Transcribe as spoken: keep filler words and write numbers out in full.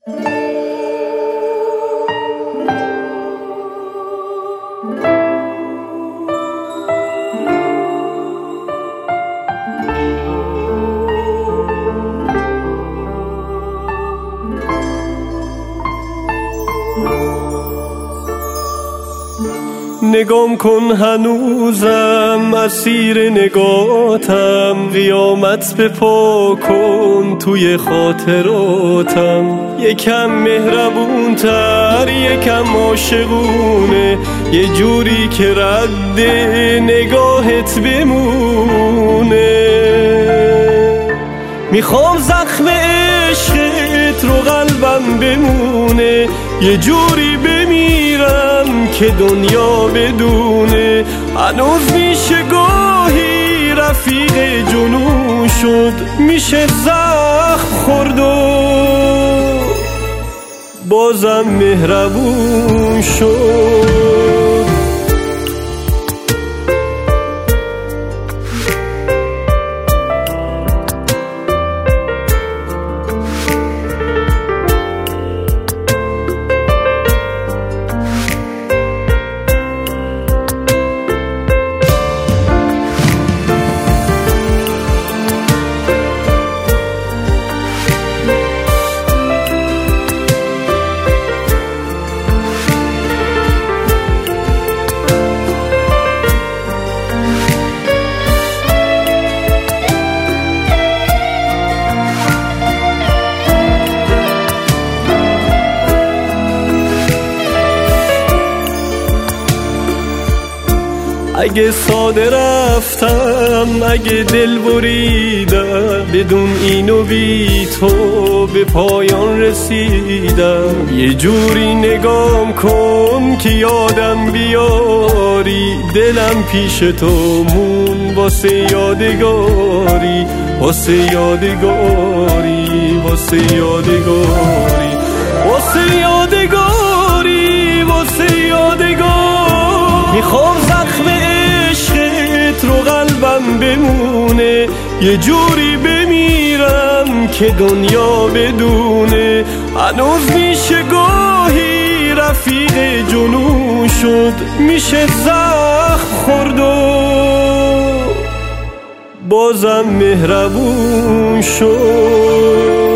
نگام کن هنوزم اسیر نگاتم، قیامت به پا کن توی خاطراتم. یکم مهربون تر یکم عاشقونه، یه جوری که رد نگاهت بمونه. میخوام زخم عشقت رو قلبم بمونه، یه جوری بمیرم که دنیا بدونه. هنوز میشه گاهی رفیق جنون شد، میشه زخم خورد و بازم مهربون شد. اگه ساده رفتم، اگه دل بریدم، بدون اینو بی تو به پایان رسیدم. یه جوری نگام کن که یادم بیاری، دلم پیش تو مون واسه یادگاری، واسه یادگاری، واسه یادگاری، واسه یادگاری، واسه یادگاری. میخوام زخم عشقت رو قلبم بمونه، یه جوری بمیرم که دنیا بدونه. هنوز میشه گاهی رفیق جنون شد، میشه زخم خورد و بازم مهربون شد.